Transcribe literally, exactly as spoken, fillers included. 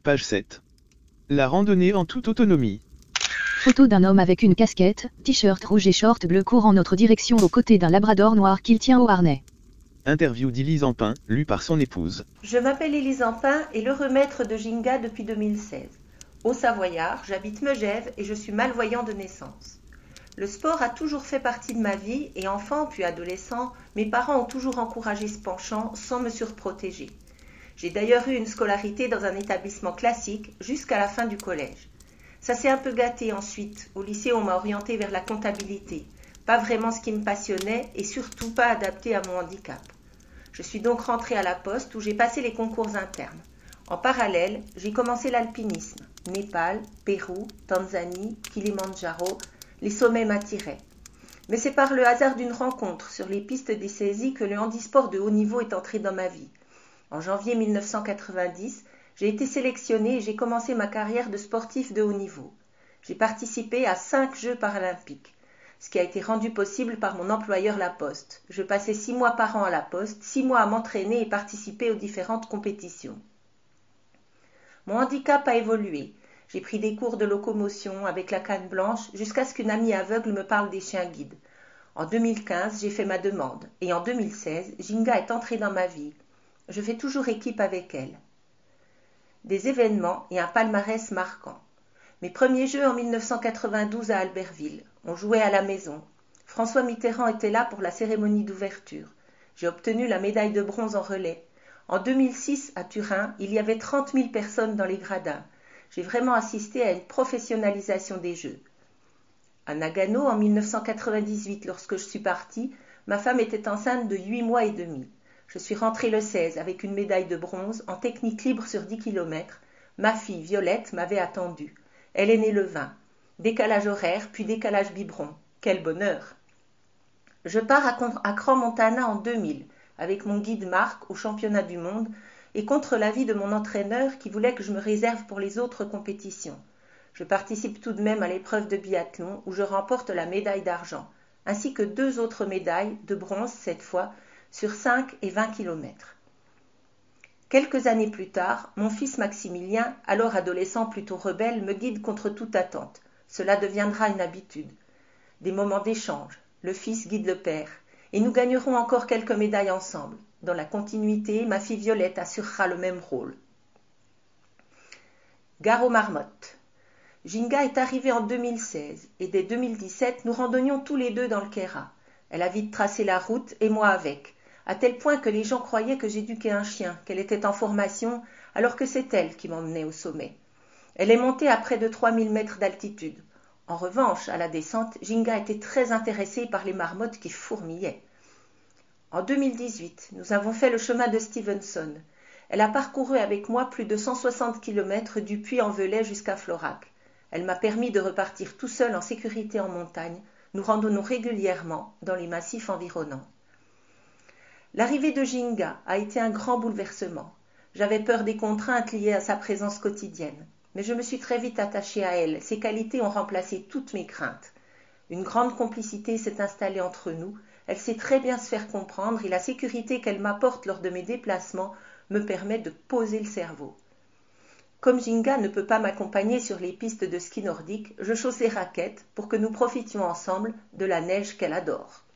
Page sept. La randonnée en toute autonomie. Photo d'un homme avec une casquette, t-shirt rouge et short bleu court en notre direction aux côtés d'un labrador noir qu'il tient au harnais. Interview d'Élise Ampin, lue par son épouse. Je m'appelle Élise Ampin et l'heureux maître de Ginga depuis deux mille seize. Au Savoyard, j'habite Megève et je suis malvoyant de naissance. Le sport a toujours fait partie de ma vie et enfant puis adolescent, mes parents ont toujours encouragé ce penchant sans me surprotéger. J'ai d'ailleurs eu une scolarité dans un établissement classique jusqu'à la fin du collège. Ça s'est un peu gâté ensuite. Au lycée, on m'a orienté vers la comptabilité. Pas vraiment ce qui me passionnait et surtout pas adapté à mon handicap. Je suis donc rentrée à la Poste où j'ai passé les concours internes. En parallèle, j'ai commencé l'alpinisme. Népal, Pérou, Tanzanie, Kilimandjaro, les sommets m'attiraient. Mais c'est par le hasard d'une rencontre sur les pistes des saisies que le handisport de haut niveau est entré dans ma vie. En janvier mille neuf cent quatre-vingt-dix, j'ai été sélectionnée et j'ai commencé ma carrière de sportif de haut niveau. J'ai participé à cinq Jeux paralympiques, ce qui a été rendu possible par mon employeur La Poste. Je passais six mois par an à La Poste, six mois à m'entraîner et participer aux différentes compétitions. Mon handicap a évolué. J'ai pris des cours de locomotion avec la canne blanche jusqu'à ce qu'une amie aveugle me parle des chiens guides. En deux mille quinze, j'ai fait ma demande et en deux mille seize, Ginga est entrée dans ma vie. Je fais toujours équipe avec elle. Des événements et un palmarès marquant. Mes premiers Jeux en mille neuf cent quatre-vingt-douze à Albertville. On jouait à la maison. François Mitterrand était là pour la cérémonie d'ouverture. J'ai obtenu la médaille de bronze en relais. En deux mille six, à Turin, il y avait trente mille personnes dans les gradins. J'ai vraiment assisté à une professionnalisation des Jeux. À Nagano, en mille neuf cent quatre-vingt-dix-huit, lorsque je suis partie, ma femme était enceinte de huit mois et demi. Je suis rentrée le seize avec une médaille de bronze en technique libre sur dix kilomètres. Ma fille, Violette, m'avait attendue. Elle est née le vingt. Décalage horaire, puis décalage biberon. Quel bonheur! Je pars à Crans-Montana en deux mille, avec mon guide Marc au championnat du monde, et contre l'avis de mon entraîneur qui voulait que je me réserve pour les autres compétitions. Je participe tout de même à l'épreuve de biathlon où je remporte la médaille d'argent, ainsi que deux autres médailles, de bronze cette fois, sur cinq et vingt kilomètres. Quelques années plus tard, mon fils Maximilien, alors adolescent plutôt rebelle, me guide contre toute attente. Cela deviendra une habitude. Des moments d'échange, le fils guide le père, et nous gagnerons encore quelques médailles ensemble. Dans la continuité, ma fille Violette assurera le même rôle. Gare aux marmottes. Ginga est arrivée en deux mille seize, et dès deux mille dix-sept, nous randonnions tous les deux dans le Kéra. Elle a vite tracé la route, et moi avec, à tel point que les gens croyaient que j'éduquais un chien, qu'elle était en formation, alors que c'est elle qui m'emmenait au sommet. Elle est montée à près de trois mille mètres d'altitude. En revanche, à la descente, Ginga était très intéressée par les marmottes qui fourmillaient. En deux mille dix-huit, nous avons fait le chemin de Stevenson. Elle a parcouru avec moi plus de cent soixante kilomètres du Puy-en-Velay jusqu'à Florac. Elle m'a permis de repartir tout seul en sécurité en montagne. Nous randonnons régulièrement dans les massifs environnants. L'arrivée de Ginga a été un grand bouleversement. J'avais peur des contraintes liées à sa présence quotidienne. Mais je me suis très vite attachée à elle. Ses qualités ont remplacé toutes mes craintes. Une grande complicité s'est installée entre nous. Elle sait très bien se faire comprendre et la sécurité qu'elle m'apporte lors de mes déplacements me permet de poser le cerveau. Comme Ginga ne peut pas m'accompagner sur les pistes de ski nordique, je chausse ses raquettes pour que nous profitions ensemble de la neige qu'elle adore.